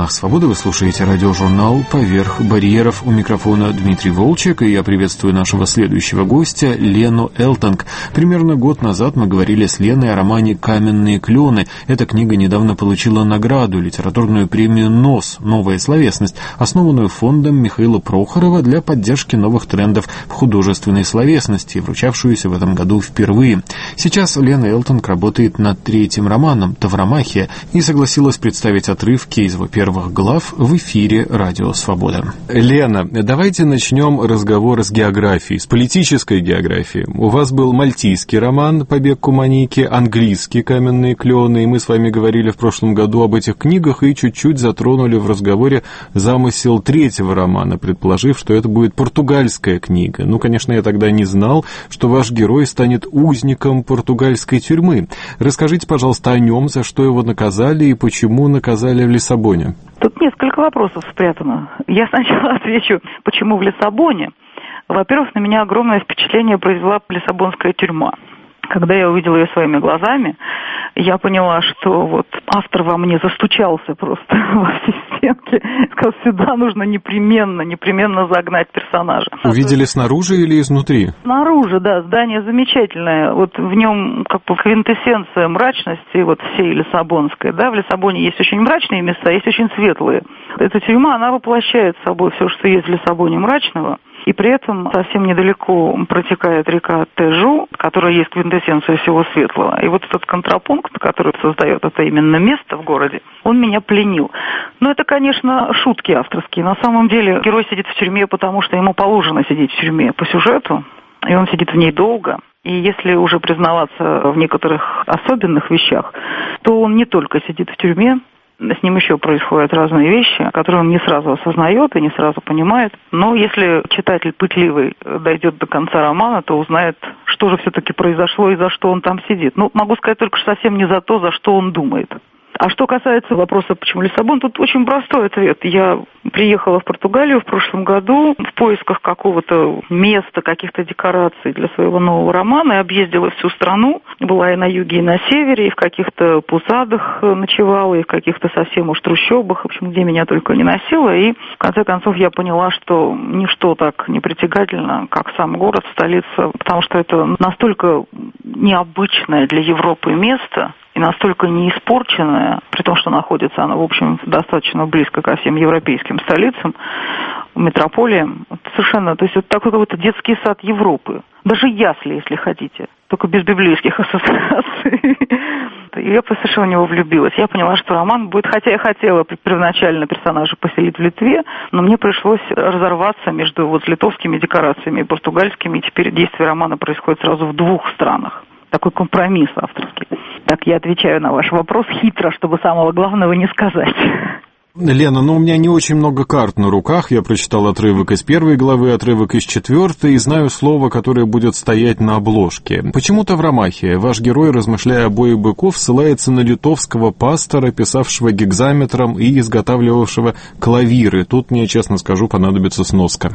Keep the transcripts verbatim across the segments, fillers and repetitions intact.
волнах свободы вы слушаете радиожурнал «Поверх барьеров». У микрофона Дмитрий Волчек, и я приветствую нашего следующего гостя Лену Элтонг. Примерно год назад мы говорили с Леной о романе «Каменные клены». Эта книга недавно получила награду, литературную премию НОС «Новая словесность», основанную фондом Михаила Прохорова для поддержки новых трендов в художественной словесности, вручавшуюся в этом году впервые. Сейчас Лена Элтонг работает над третьим романом «Тавромахия» и согласилась представить отрывки из его первых глав в эфире «Радио Свобода». Лена, давайте начнем разговор с географии, с политической географии. У вас был мальтийский роман «Побег Куманики», английский «Каменные клены», и мы с вами говорили в прошлом году об этих книгах и чуть-чуть затронули в разговоре замысел третьего романа, предположив, что это будет португальская книга. Ну, конечно, я тогда не знал, что ваш герой станет узником португальской тюрьмы. Расскажите, пожалуйста, о нем, за что его наказали и почему наказали в Лиссабоне. Тут несколько вопросов спрятано. Я сначала отвечу, почему в Лиссабоне. Во-первых, на меня огромное впечатление произвела лиссабонская тюрьма. Когда я увидела ее своими глазами, я поняла, что вот автор во мне застучался просто во все стенки. Сказал, сюда нужно непременно, непременно загнать персонажа. Увидели снаружи или изнутри? Снаружи, да. Здание замечательное. Вот в нем как бы квинтэссенция мрачности вот всей лиссабонской. Да, в Лиссабоне есть очень мрачные места, есть очень светлые. Эта тюрьма, она воплощает собой все, что есть в Лиссабоне мрачного. И при этом совсем недалеко протекает река Тежу, которая есть квинтэссенция всего светлого. И вот этот контрапункт, который создает это именно место в городе, он меня пленил. Но это, конечно, шутки авторские. На самом деле герой сидит в тюрьме, потому что ему положено сидеть в тюрьме по сюжету, и он сидит в ней долго. И если уже признаваться в некоторых особенных вещах, то он не только сидит в тюрьме, с ним еще происходят разные вещи, которые он не сразу осознает и не сразу понимает. Но если читатель пытливый дойдет до конца романа, то узнает, что же все-таки произошло и за что он там сидит. Ну, могу сказать только, что совсем не за то, за что он думает. А что касается вопроса, почему Лиссабон, тут очень простой ответ. Я приехала в Португалию в прошлом году в поисках какого-то места, каких-то декораций для своего нового романа, и объездила всю страну. Была и на юге, и на севере, и в каких-то пусадах ночевала, и в каких-то совсем уж трущобах, в общем, где меня только не носило. И в конце концов я поняла, что ничто так не притягательно, как сам город, столица, потому что это настолько необычное для Европы место, и настолько не испорченная, при том, что находится она, в общем, достаточно близко ко всем европейским столицам, метрополиям. Совершенно, то есть это такой какой-то детский сад Европы. Даже ясли, если хотите, только без библейских ассоциаций. И я совершенно в него влюбилась. Я поняла, что роман будет, хотя я хотела первоначально персонажа поселить в Литве, но мне пришлось разорваться между вот литовскими декорациями и португальскими, и теперь действие романа происходит сразу в двух странах. Такой компромисс авторский. Так, я отвечаю на ваш вопрос хитро, чтобы самого главного не сказать. Лена, ну у меня не очень много карт на руках. Я прочитал отрывок из первой главы, отрывок из четвертой, и знаю слово, которое будет стоять на обложке. Почему-то в Ромахе ваш герой, размышляя о бое быков, ссылается на литовского пастора, писавшего гекзаметром и изготавливавшего клавиры. Тут мне, честно скажу, понадобится сноска.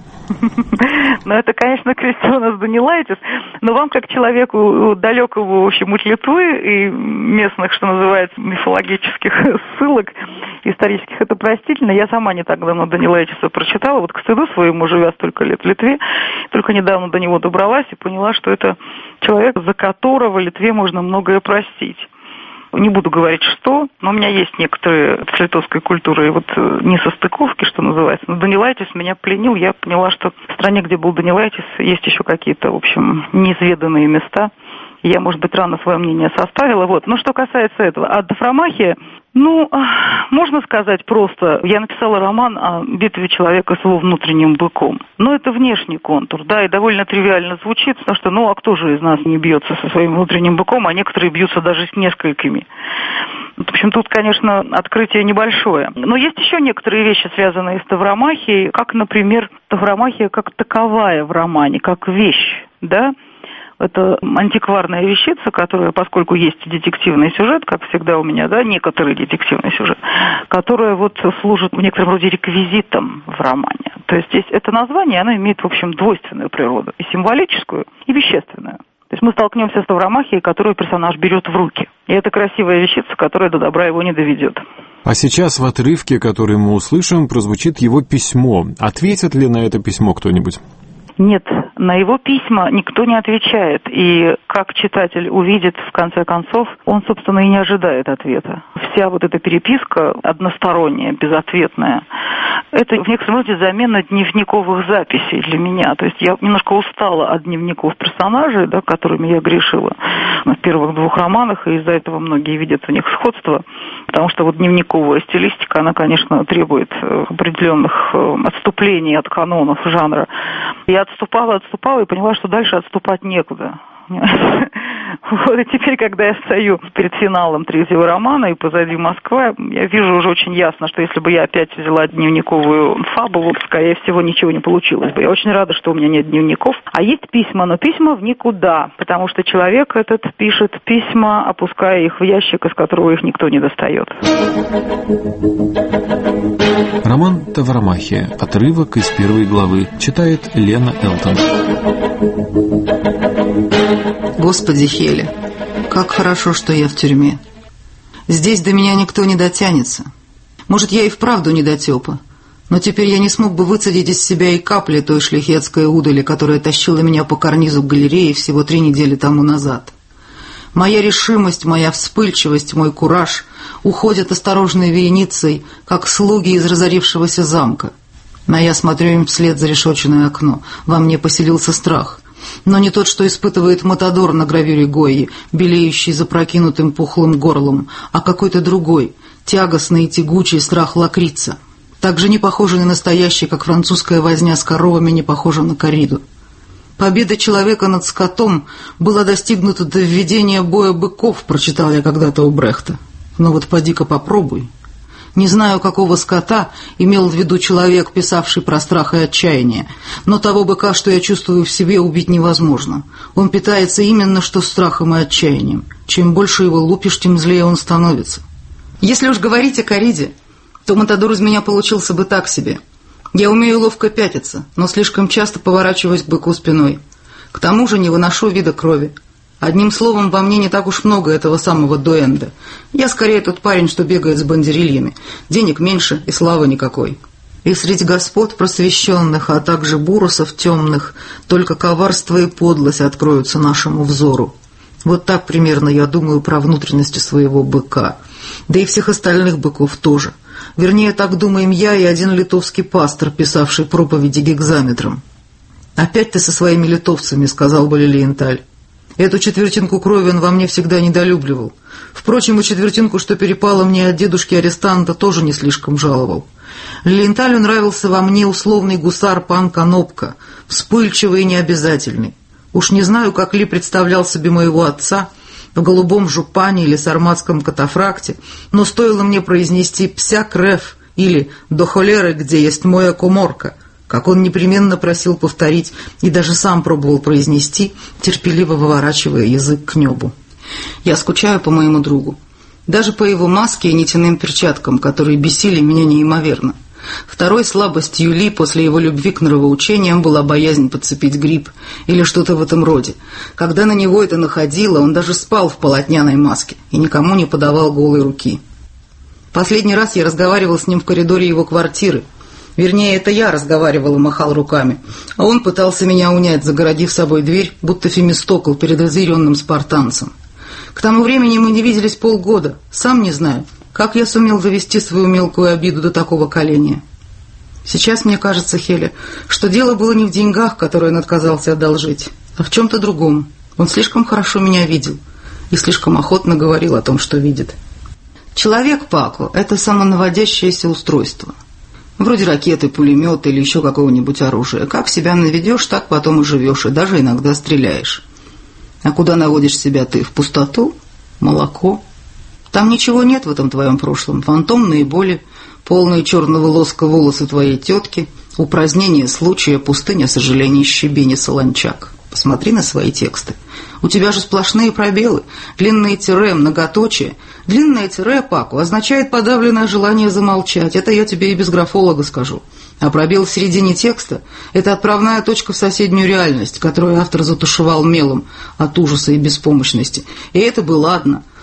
Ну, это, конечно, Кристианос Данилайтис, но вам, как человеку далекого, в общем, от Литвы и местных, что называется, мифологических ссылок исторических, это простительно. Я сама не так давно Данилайтиса прочитала, вот к стыду своему, живя столько лет в Литве, только недавно до него добралась и поняла, что это человек, за которого Литве можно многое простить. Не буду говорить, что, но у меня есть некоторые с литовской культурой вот несостыковки, что называется. Но Данилайтис меня пленил. Я поняла, что в стране, где был Данилайтис, есть еще какие-то, в общем, неизведанные места. Я, может быть, рано свое мнение составила. Вот. Но что касается этого, а Тавромахия, ну, можно сказать просто, я написала роман о битве человека с его внутренним быком. Но это внешний контур, да, и довольно тривиально звучит, потому что, ну, а кто же из нас не бьется со своим внутренним быком, а некоторые бьются даже с несколькими. В общем, тут, конечно, открытие небольшое. Но есть еще некоторые вещи, связанные с Тавромахией, как, например, Тавромахия как таковая в романе, как вещь, да. Это антикварная вещица, которая, поскольку есть детективный сюжет, как всегда у меня, да, некоторый детективный сюжет, которая вот служит в некотором роде реквизитом в романе. То есть здесь это название, оно имеет, в общем, двойственную природу, и символическую, и вещественную. То есть мы столкнемся с Тавромахией, которую персонаж берет в руки. И это красивая вещица, которая до добра его не доведет. А сейчас в отрывке, который мы услышим, прозвучит его письмо. Ответит ли на это письмо кто-нибудь? Нет, на его письма никто не отвечает. И как читатель увидит, в конце концов, он, собственно, и не ожидает ответа. Вся вот эта переписка односторонняя, безответная, это в некотором роде замена дневниковых записей для меня. То есть я немножко устала от дневников персонажей, да, которыми я грешила в первых двух романах, и из-за этого многие видят в них сходство. Потому что вот дневниковая стилистика, она, конечно, требует определенных отступлений от канонов жанра. Я отступала, отступала и поняла, что дальше отступать некуда. Вот, и теперь, когда я стою перед финалом третьего романа и позади Москва, я вижу уже очень ясно, что если бы я опять взяла дневниковую фабулу, скорее всего, ничего не получилось бы. Я очень рада, что у меня нет дневников. А есть письма, но письма в никуда, потому что человек этот пишет письма, опуская их в ящик, из которого их никто не достает. Роман «Тавромахия». Отрывок из первой главы. Читает Лена Элтонг. Господи, Хеле, как хорошо, что я в тюрьме. Здесь до меня никто не дотянется. Может, я и вправду недотепа, но теперь я не смог бы выцедить из себя и капли той шляхетской удали, которая тащила меня по карнизу галереи всего три недели тому назад. Моя решимость, моя вспыльчивость, мой кураж уходят осторожной вереницей, как слуги из разорившегося замка. Но я смотрю им вслед за решетчатое окно. Во мне поселился страх. Но не тот, что испытывает Матадор на гравюре Гойи, белеющий запрокинутым пухлым горлом, а какой-то другой, тягостный и тягучий страх лакрица, также не похожий на настоящий, как французская возня с коровами не похожа на корриду. Победа человека над скотом была достигнута до введения боя быков, прочитал я когда-то у Брехта. Но вот поди-ка попробуй. Не знаю, какого скота имел в виду человек, писавший про страх и отчаяние, но того быка, что я чувствую в себе, убить невозможно. Он питается именно что страхом и отчаянием. Чем больше его лупишь, тем злее он становится. Если уж говорить о корриде, то Матадор из меня получился бы так себе. Я умею ловко пятиться, но слишком часто поворачиваюсь к быку спиной. К тому же не выношу вида крови. Одним словом, во мне не так уж много этого самого дуэнда. Я скорее тот парень, что бегает с бандерильями. Денег меньше и славы никакой. И среди господ просвещенных, а также бурусов темных, только коварство и подлость откроются нашему взору. Вот так примерно я думаю про внутренности своего быка. Да и всех остальных быков тоже. Вернее, так думаем я и один литовский пастор, писавший проповеди гекзаметром. «Опять ты со своими литовцами», — сказал бы Лилиенталь. Эту четвертинку крови он во мне всегда недолюбливал. Впрочем, и четвертинку, что перепало мне от дедушки-арестанта, тоже не слишком жаловал. Лилиенталю нравился во мне условный гусар пан Конопка, вспыльчивый и необязательный. Уж не знаю, как Ли представлял себе моего отца в голубом жупане или сарматском катафракте, но стоило мне произнести «пся крев» или «до холеры, где есть моя коморка», как он непременно просил повторить и даже сам пробовал произнести, терпеливо выворачивая язык к небу. Я скучаю по моему другу. Даже по его маске и нитяным перчаткам, которые бесили меня неимоверно. Второй слабостью Ли после его любви к нравоучениям была боязнь подцепить грипп или что-то в этом роде. Когда на него это находило, он даже спал в полотняной маске и никому не подавал голой руки. Последний раз я разговаривал с ним в коридоре его квартиры. Вернее, это я разговаривал и махал руками, а он пытался меня унять, загородив собой дверь, будто Фемистокл перед разъяренным спартанцем. К тому времени мы не виделись полгода. Сам не знаю, как я сумел довести свою мелкую обиду до такого коления. Сейчас мне кажется, Хеля, что дело было не в деньгах, которые он отказался одолжить, а в чем-то другом. Он слишком хорошо меня видел и слишком охотно говорил о том, что видит. Человек, Пако, это самонаводящееся устройство. Вроде ракеты, пулемета или еще какого-нибудь оружия. Как себя наведешь, так потом и живешь, и даже иногда стреляешь. А куда наводишь себя ты? В пустоту? Молоко? Там ничего нет в этом твоем прошлом. Фантомные боли, полные черного лоска волосы твоей тетки, упразднение случая, пустыня сожалений, щебень и солончак. Посмотри на свои тексты. У тебя же сплошные пробелы, длинные тире, многоточие. Длинное тире, Паку, означает подавленное желание замолчать. Это я тебе и без графолога скажу. А пробел в середине текста – это отправная точка в соседнюю реальность, которую автор затушевал мелом от ужаса и беспомощности. И это бы ладно.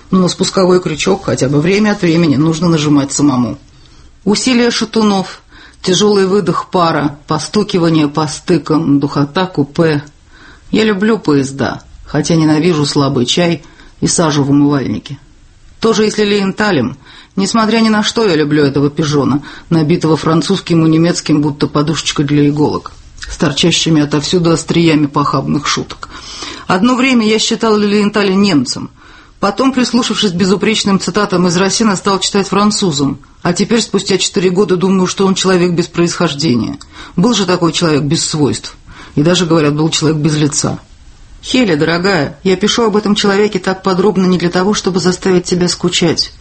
но на спусковой крючок хотя бы время от времени нужно нажимать самому. Усилия шатунов, тяжелый выдох пара, постукивание по стыкам, духота купе. Я люблю поезда, хотя ненавижу слабый чай и сажу в умывальнике. Тоже если Лиенталем, несмотря ни на что, я люблю этого пижона, набитого французским и немецким, будто подушечкой для иголок, с торчащими отовсюду остриями похабных шуток. Одно время я считал Лилиенталя немцем, потом, прислушавшись к безупречным цитатам из Рассена, стал читать французом, а теперь, спустя четыре года, думаю, что он человек без происхождения. Был же такой человек без свойств, и даже, говорят, был человек без лица. Хеля, дорогая, я пишу об этом человеке так подробно не для того, чтобы заставить тебя скучать.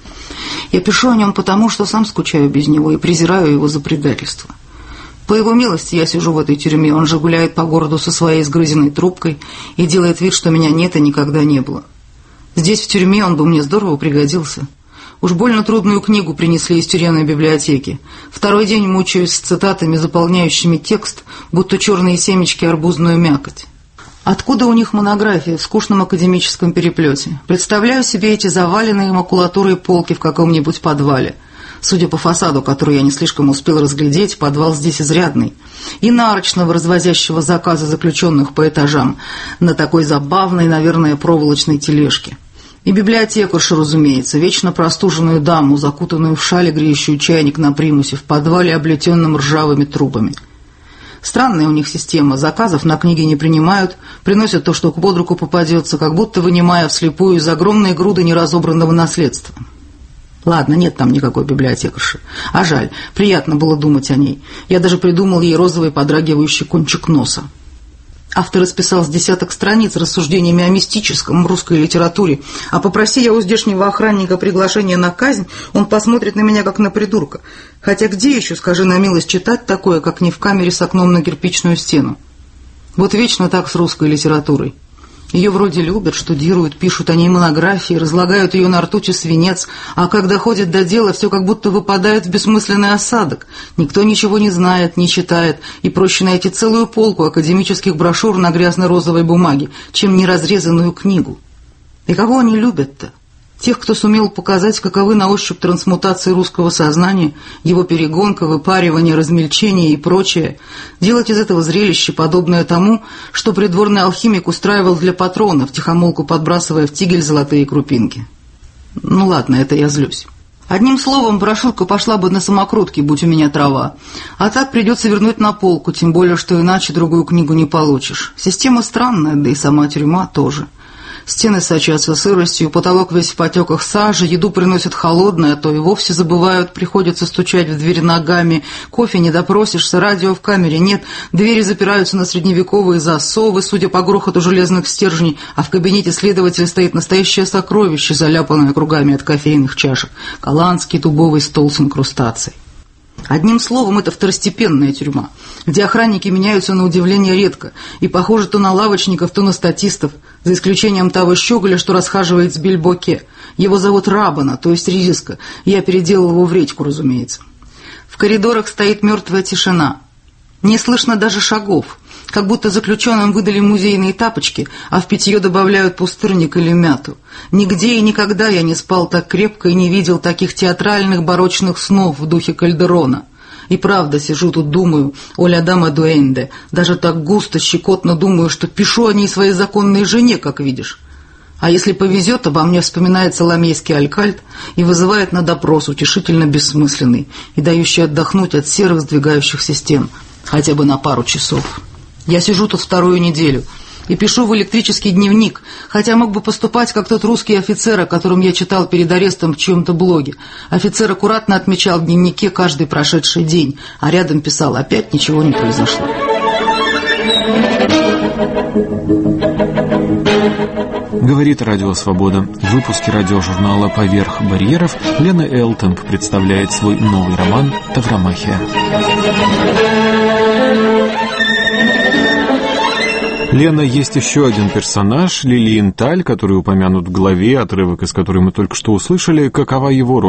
Я пишу о нем потому, что сам скучаю без него и презираю его за предательство. По его милости я сижу в этой тюрьме, он же гуляет по городу со своей сгрызенной трубкой и делает вид, что меня нет и никогда не было. Здесь, в тюрьме, он бы мне здорово пригодился. Уж больно трудную книгу принесли из тюремной библиотеки. Второй день мучаюсь с цитатами, заполняющими текст, будто черные семечки арбузную мякоть. Откуда у них монография в скучном академическом переплете? Представляю себе эти заваленные макулатурой полки в каком-нибудь подвале. Судя по фасаду, который я не слишком успел разглядеть, подвал здесь изрядный. И нарочного, развозящего заказы заключенных по этажам, на такой забавной, наверное, проволочной тележке. И библиотекаршу, разумеется, вечно простуженную даму, закутанную в шаль, греющую чайник на примусе в подвале, облетенном ржавыми трубами. Странная у них система, заказов на книги не принимают, приносят то, что под руку попадется, как будто вынимая вслепую из огромной груды неразобранного наследства. Ладно, нет там никакой библиотекарши. А жаль, приятно было думать о ней. Я даже придумал ей розовый подрагивающий кончик носа. Автор исписал с десяток страниц рассуждениями о мистическом в русской литературе, а попроси я у здешнего охранника приглашение на казнь, он посмотрит на меня как на придурка. Хотя где еще, скажи на милость, читать такое, как не в камере с окном на кирпичную стену? Вот вечно так с русской литературой. Ее вроде любят, штудируют, пишут о ней монографии, разлагают ее на ртуть и свинец, а когда ходят до дела, все как будто выпадает в бессмысленный осадок. Никто ничего не знает, не читает, и проще найти целую полку академических брошюр на грязно-розовой бумаге, чем неразрезанную книгу. И кого они любят-то? Тех, кто сумел показать, каковы на ощупь трансмутации русского сознания, его перегонка, выпаривание, размельчение и прочее, делать из этого зрелище, подобное тому, что придворный алхимик устраивал для патрона, втихомолку подбрасывая в тигель золотые крупинки. Ну ладно, это я злюсь. Одним словом, брошюрка пошла бы на самокрутки, будь у меня трава. А так придется вернуть на полку, тем более, что иначе другую книгу не получишь. Система странная, да и сама тюрьма тоже. Стены сочатся сыростью, потолок весь в потеках сажи, еду приносят холодное, а то и вовсе забывают, приходится стучать в дверь ногами, кофе не допросишься, радио в камере нет, двери запираются на средневековые засовы, судя по грохоту железных стержней, а в кабинете следователя стоит настоящее сокровище, заляпанное кругами от кофейных чашек, голландский дубовый стол с инкрустацией. Одним словом, это второстепенная тюрьма, где охранники меняются на удивление редко и похожи то на лавочников, то на статистов, за исключением того щеголя, что расхаживает с бильбоке. Его зовут Рабана, то есть Риска, я переделал его в редьку, разумеется. В коридорах стоит мертвая тишина. Не слышно даже шагов, как будто заключенным выдали музейные тапочки, а в питье добавляют пустырник или мяту. Нигде и никогда я не спал так крепко и не видел таких театральных барочных снов в духе Кальдерона. И правда, сижу тут, думаю, «Оля дама дуэнде», даже так густо, щекотно думаю, что пишу о ней своей законной жене, как видишь. А если повезет, обо мне вспоминается ламейский алькальд и вызывает на допрос утешительно бессмысленный и дающий отдохнуть от серых сдвигающихся стен, хотя бы на пару часов. Я сижу тут вторую неделю и пишу в электрический дневник, хотя мог бы поступать, как тот русский офицер, о котором я читал перед арестом в чьем-то блоге. Офицер аккуратно отмечал в дневнике каждый прошедший день, а рядом писал: «Опять ничего не произошло». Говорит Радио Свобода. В выпуске радиожурнала «Поверх барьеров» Лена Элтонг представляет свой новый роман «Тавромахия». Лена, есть еще один персонаж, Лилиенталь, который упомянут в главе, отрывок из которой мы только что услышали. Какова его роль?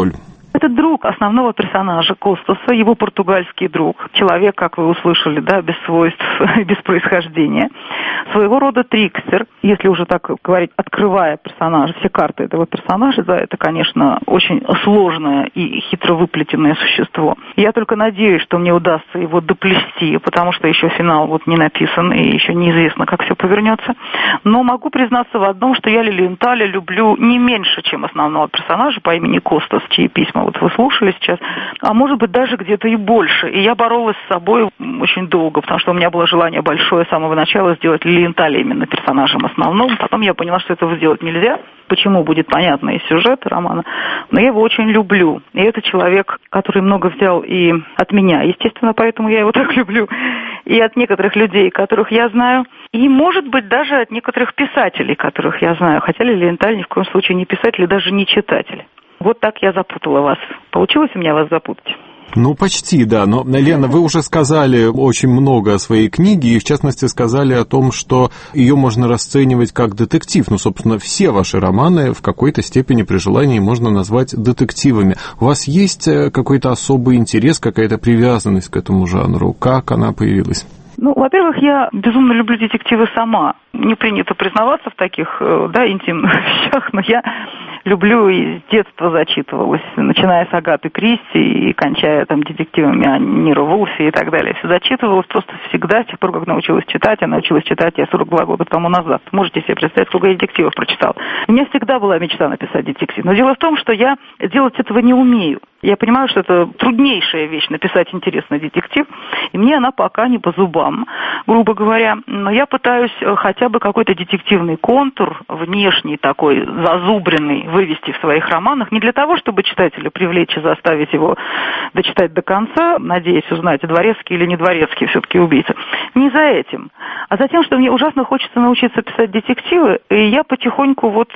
Это друг основного персонажа Костаса, его португальский друг, человек, как вы услышали, да, без свойств, без происхождения, своего рода трикстер, если уже так говорить, открывая персонажа, все карты этого персонажа, да, это, конечно, очень сложное и хитро выплетенное существо. Я только надеюсь, что мне удастся его доплести, потому что еще финал вот не написан и еще неизвестно, как все повернется. Но могу признаться в одном, что я Лилиенталя люблю не меньше, чем основного персонажа по имени Костас, чьи письма вот вы слушали сейчас, а может быть даже где-то и больше. И я боролась с собой очень долго, потому что у меня было желание большое с самого начала сделать Лилиенталя именно персонажем основным. Потом я поняла, что этого сделать нельзя. Почему, будет понятно из сюжета романа. Но я его очень люблю. И это человек, который много взял и от меня. Естественно, поэтому я его так люблю. И от некоторых людей, которых я знаю. И, может быть, даже от некоторых писателей, которых я знаю. Хотя Лилиенталь ни в коем случае не писатель и даже не читатель. Вот так я запутала вас. Получилось у меня вас запутать? Ну, почти, да. Но, Лена, вы уже сказали очень много о своей книге, и, в частности, сказали о том, что ее можно расценивать как детектив. Ну, собственно, все ваши романы в какой-то степени при желании можно назвать детективами. У вас есть какой-то особый интерес, какая-то привязанность к этому жанру? Как она появилась? Ну, во-первых, я безумно люблю детективы сама. Не принято признаваться в таких, да, интимных вещах, но я люблю и с детства зачитывалась, начиная с Агаты Кристи и кончая там детективами о Ниро Вулфе и так далее. Все зачитывалась просто всегда, с тех пор, как научилась читать. Я научилась читать я сорок два года тому назад. Можете себе представить, сколько я детективов прочитала. У меня всегда была мечта написать детектив. Но дело в том, что я делать этого не умею. Я понимаю, что это труднейшая вещь написать интересный детектив, и мне она пока не по зубам, грубо говоря. Но я пытаюсь хотя бы какой-то детективный контур, внешний такой, зазубренный, вывести в своих романах, не для того, чтобы читателя привлечь и заставить его дочитать до конца, надеясь узнать, дворецкий или не дворецкий все-таки убийца. Не за этим, а за тем, что мне ужасно хочется научиться писать детективы, и я потихоньку вот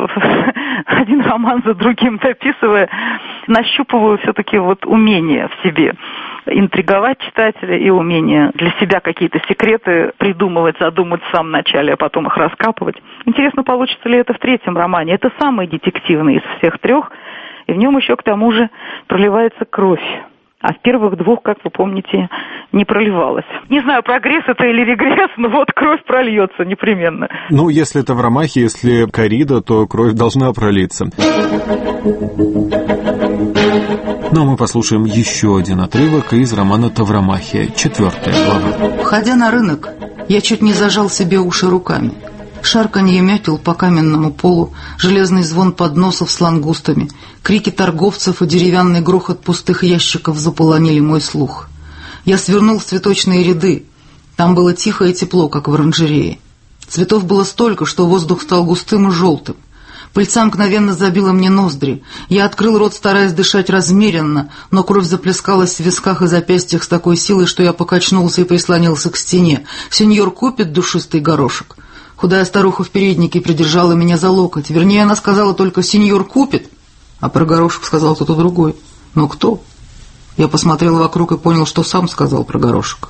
один роман за другим дописывая, нащупываю все-таки вот умение в себе интриговать читателя и умение для себя какие-то секреты придумывать, задумать в самом начале, а потом их раскапывать. Интересно, получится ли это в третьем романе. Это самый детективный из всех трех, и в нем еще к тому же проливается кровь. А в первых двух, как вы помните, не проливалась. Не знаю, прогресс это или регресс, но вот кровь прольется непременно. Ну, если это в ромахе, если коррида, то кровь должна пролиться. Ну, а мы послушаем еще один отрывок из романа «Тавромахия», четвертая глава. Входя на рынок, я чуть не зажал себе уши руками. Шарканье мякил по каменному полу, железный звон подносов с лангустами, крики торговцев и деревянный грохот пустых ящиков заполонили мой слух. Я свернул в цветочные ряды. Там было тихо и тепло, как в оранжерее. Цветов было столько, что воздух стал густым и желтым. Пыльца мгновенно забила мне ноздри. Я открыл рот, стараясь дышать размеренно, но кровь заплескалась в висках и запястьях с такой силой, что я покачнулся и прислонился к стене. «Сеньор купит душистый горошек». Худая старуха в переднике придержала меня за локоть. Вернее, она сказала только «сеньор купит», а про горошек сказал кто-то другой. Но кто? Я посмотрел вокруг и понял, что сам сказал про горошек.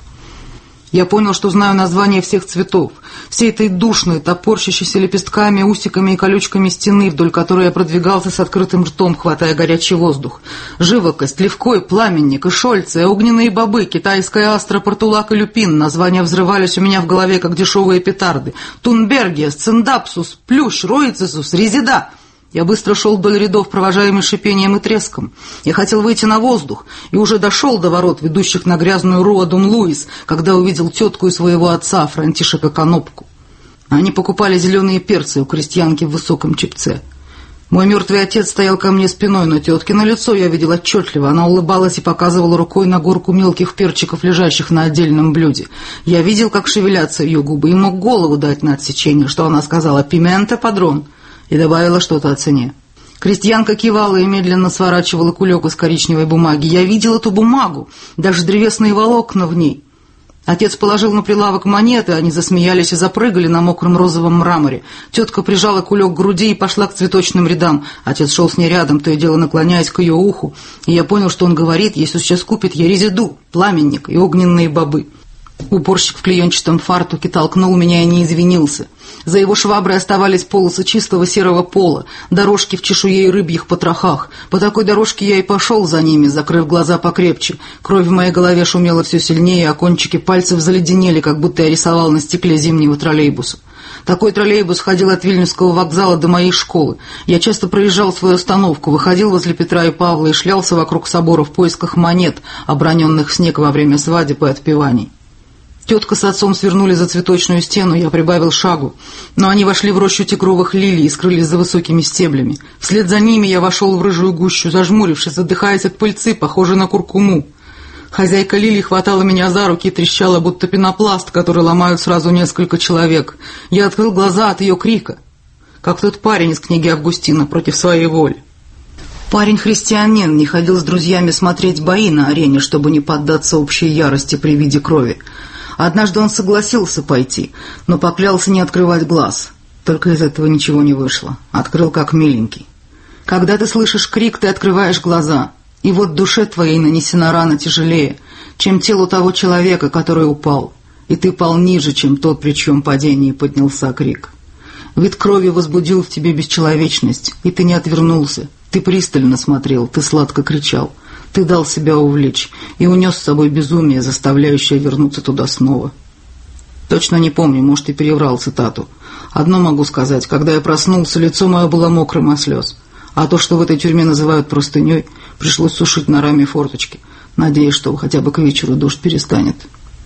Я понял, что знаю название всех цветов, всей этой душной, топорщащейся лепестками, усиками и колючками стены, вдоль которой я продвигался с открытым ртом, хватая горячий воздух. Живокость, левкой, пламенник, ишольцы, огненные бобы, китайская астра, портулак и люпин. Названия взрывались у меня в голове, как дешевые петарды. Тунбергиас, циндапсус, плющ, роицисус, резида. Я быстро шел вдоль рядов, провожаемый шипением и треском. Я хотел выйти на воздух и уже дошел до ворот, ведущих на грязную Руа Дон Луис, когда увидел тетку и своего отца, Франтишека Конопку. Они покупали зеленые перцы у крестьянки в высоком чепце. Мой мертвый отец стоял ко мне спиной, но теткино лицо я видел отчетливо. Она улыбалась и показывала рукой на горку мелких перчиков, лежащих на отдельном блюде. Я видел, как шевелятся ее губы, и мог голову дать на отсечение, что она сказала «пименте падрон», и добавила что-то о цене. Крестьянка кивала и медленно сворачивала кулек из коричневой бумаги. Я видел эту бумагу, даже древесные волокна в ней. Отец положил на прилавок монеты, они засмеялись и запрыгали на мокром розовом мраморе. Тетка прижала кулек к груди и пошла к цветочным рядам. Отец шел с ней рядом, то и дело наклоняясь к ее уху. И я понял, что он говорит, если сейчас купит я резиду, пламенник и огненные бобы. Уборщик в клеенчатом фартуке толкнул меня и не извинился. За его шваброй оставались полосы чистого серого пола, дорожки в чешуе и рыбьих потрохах. По такой дорожке я и пошел за ними, закрыв глаза покрепче. Кровь в моей голове шумела все сильнее, а кончики пальцев заледенели, как будто я рисовал на стекле зимнего троллейбуса. Такой троллейбус ходил от Вильнюсского вокзала до моей школы. Я часто проезжал свою остановку, выходил возле Петра и Павла и шлялся вокруг собора в поисках монет, оброненных в снег во время свадеб и отпеваний. Тетка с отцом свернули за цветочную стену, я прибавил шагу, но они вошли в рощу тигровых лилий и скрылись за высокими стеблями. Вслед за ними я вошел в рыжую гущу, зажмурившись, задыхаясь от пыльцы, похожей на куркуму. Хозяйка лилий хватала меня за руки и трещала, будто пенопласт, который ломают сразу несколько человек. Я открыл глаза от ее крика, как тот парень из книги Августина «Против своей воли». Парень-христианин не ходил с друзьями смотреть бои на арене, чтобы не поддаться общей ярости при виде крови. Однажды он согласился пойти, но поклялся не открывать глаз. Только из этого ничего не вышло. Открыл как миленький. Когда ты слышишь крик, ты открываешь глаза. И вот душе твоей нанесена рана тяжелее, чем телу того человека, который упал. И ты пал ниже, чем тот, при чьем падении поднялся крик. Вид крови возбудил в тебе бесчеловечность, и ты не отвернулся. Ты пристально смотрел, ты сладко кричал. Ты дал себя увлечь и унес с собой безумие, заставляющее вернуться туда снова. Точно не помню, может, и переврал цитату. Одно могу сказать, когда я проснулся, лицо мое было мокрым от слез. А то, что в этой тюрьме называют простыней, пришлось сушить на раме форточки, надеясь, что хотя бы к вечеру дождь перестанет.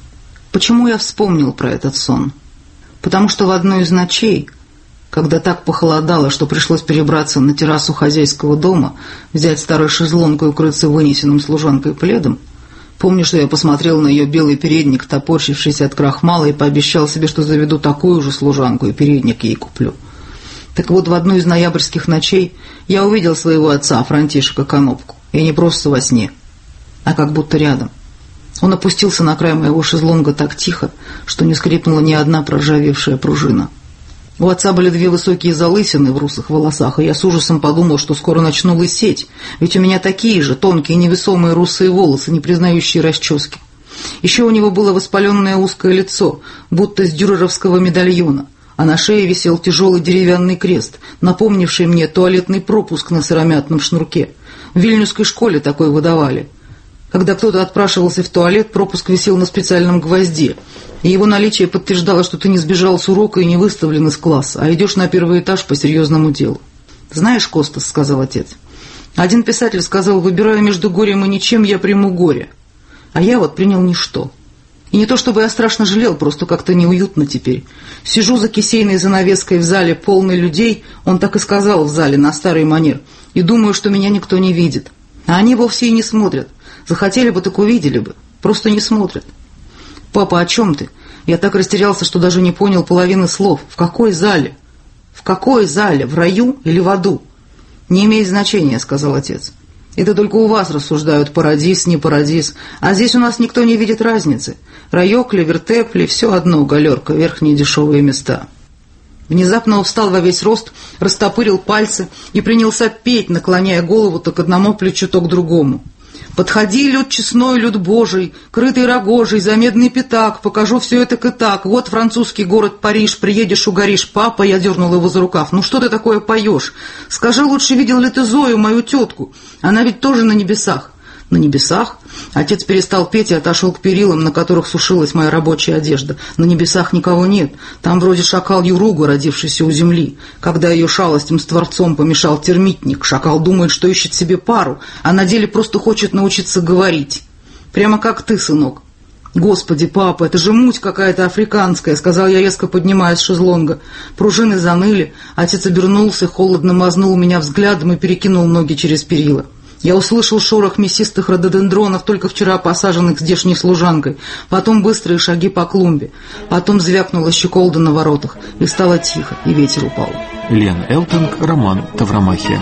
Почему я вспомнил про этот сон? Потому что в одну из ночей, когда так похолодало, что пришлось перебраться на террасу хозяйского дома, взять старый шезлонг и укрыться вынесенным служанкой пледом, помню, что я посмотрел на ее белый передник, топорщившийся от крахмала, и пообещал себе, что заведу такую же служанку и передник ей куплю. Так вот, в одну из ноябрьских ночей я увидел своего отца, Франтишека Конопку, и не просто во сне, а как будто рядом. Он опустился на край моего шезлонга так тихо, что не скрипнула ни одна проржавевшая пружина. У отца были две высокие залысины в русых волосах, и я с ужасом подумал, что скоро начну лысеть, ведь у меня такие же тонкие невесомые русые волосы, не признающие расчески. Еще у него было воспаленное узкое лицо, будто с дюреровского медальона, а на шее висел тяжелый деревянный крест, напомнивший мне туалетный пропуск на сыромятном шнурке. В вильнюсской школе такой выдавали. Когда кто-то отпрашивался в туалет, пропуск висел на специальном гвозде, и его наличие подтверждало, что ты не сбежал с урока и не выставлен из класса, а идешь на первый этаж по серьезному делу. «Знаешь, Костас, — сказал отец, — один писатель сказал, выбирая между горем и ничем, я приму горе. А я вот принял ничто. И не то чтобы я страшно жалел, просто как-то неуютно теперь. Сижу за кисейной занавеской в зале, полной людей, он так и сказал в зале на старый манер, и думаю, что меня никто не видит. А они вовсе и не смотрят. Захотели бы, так увидели бы. Просто не смотрят. «Папа, о чем ты?» Я так растерялся, что даже не понял половины слов. «В какой зале?» «В какой зале? В раю или в аду?» «Не имеет значения», — сказал отец. «Это только у вас рассуждают парадиз, не парадиз. А здесь у нас никто не видит разницы. Райокли, вертепли, все одно, галерка, верхние дешевые места». Внезапно он встал во весь рост, растопырил пальцы и принялся петь, наклоняя голову то к одному плечу, то к другому. «Подходи, люд честной, люд божий, крытый рогожей, за медный пятак, покажу все это и так. Вот французский город Париж, приедешь, угоришь. Папа», — я дернул его за рукав, — «ну что ты такое поешь? Скажи лучше, видел ли ты Зою, мою тетку? Она ведь тоже на небесах». «На небесах?» Отец перестал петь и отошел к перилам, на которых сушилась моя рабочая одежда. «На небесах никого нет. Там вроде шакал Юруга, родившийся у земли. Когда ее шалостям с Творцом помешал термитник, шакал думает, что ищет себе пару, а на деле просто хочет научиться говорить. Прямо как ты, сынок». «Господи, папа, это же муть какая-то африканская», — сказал я, резко поднимаясь с шезлонга. Пружины заныли, отец обернулся, холодно мазнул меня взглядом и перекинул ноги через перила. Я услышал шорох мясистых рододендронов, только вчера посаженных здешней служанкой, потом быстрые шаги по клумбе, потом звякнула щеколда на воротах, и стало тихо, и ветер упал. Лена Элтонг, роман «Тавромахия».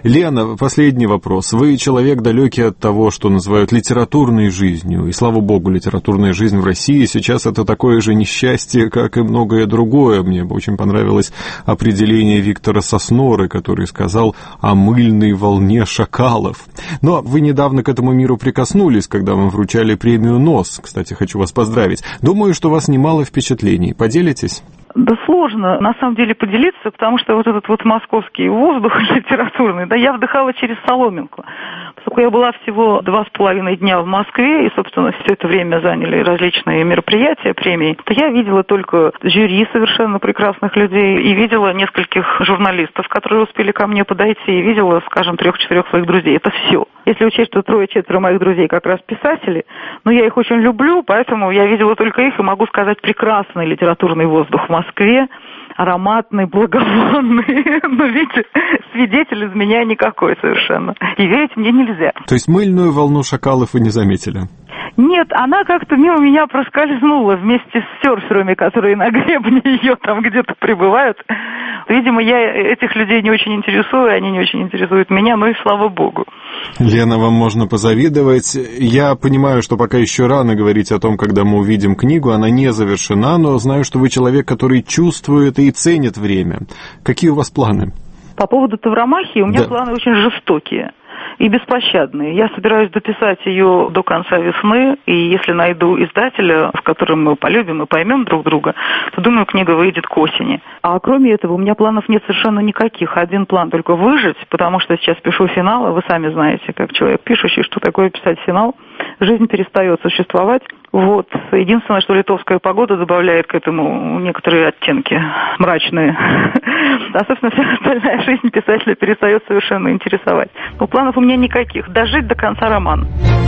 Лена, последний вопрос. Вы человек далекий от того, что называют литературной жизнью. И, слава богу, литературная жизнь в России сейчас это такое же несчастье, как и многое другое. Мне бы очень понравилось определение Виктора Сосноры, который сказал о мыльной волне шакалов. Но вы недавно к этому миру прикоснулись, когда вам вручали премию НОС. Кстати, хочу вас поздравить. Думаю, что у вас немало впечатлений. Поделитесь? Да сложно, на самом деле, поделиться, потому что вот этот вот московский воздух литературный, да, я вдыхала через соломинку. Поскольку я была всего два с половиной дня в Москве, и, собственно, все это время заняли различные мероприятия, премии, то я видела только жюри совершенно прекрасных людей, и видела нескольких журналистов, которые успели ко мне подойти, и видела, скажем, трех-четырех своих друзей. Это все. Если учесть, что трое-четверо моих друзей как раз писатели, но я их очень люблю, поэтому я видела только их, и могу сказать, прекрасный литературный воздух в Москве, ароматный, благовонный, но, видите, свидетель из меня никакой совершенно. И верить мне нельзя. То есть мыльную волну шакалов вы не заметили? Нет, она как-то мимо меня проскользнула вместе с серферами, которые на гребне ее там где-то пребывают. Видимо, я этих людей не очень интересую, они не очень интересуют меня, ну и слава богу. Лена, вам можно позавидовать. Я понимаю, что пока еще рано говорить о том, когда мы увидим книгу, она не завершена, но знаю, что вы человек, который чувствует и ценит время. Какие у вас планы? По поводу Тавромахи у меня да. планы очень жестокие и беспощадные. Я собираюсь дописать ее до конца весны, и если найду издателя, в котором мы полюбим и поймем друг друга, то, думаю, книга выйдет к осени. А кроме этого, у меня планов нет совершенно никаких. Один план только выжить, потому что сейчас пишу финал, а вы сами знаете, как человек пишущий, что такое писать финал. Жизнь перестает существовать. Вот. Единственное, что литовская погода добавляет к этому некоторые оттенки мрачные. А, собственно, вся остальная жизнь писателя перестает совершенно интересовать. Но планов у меня никаких. Дожить до конца романа.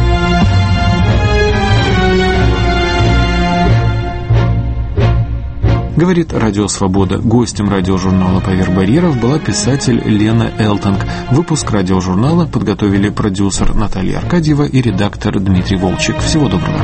Говорит Радио Свобода. Гостем радиожурнала «Поверх барьеров» была писатель Лена Элтанг. Выпуск радиожурнала подготовили продюсер Наталья Аркадьева и редактор Дмитрий Волчек. Всего доброго.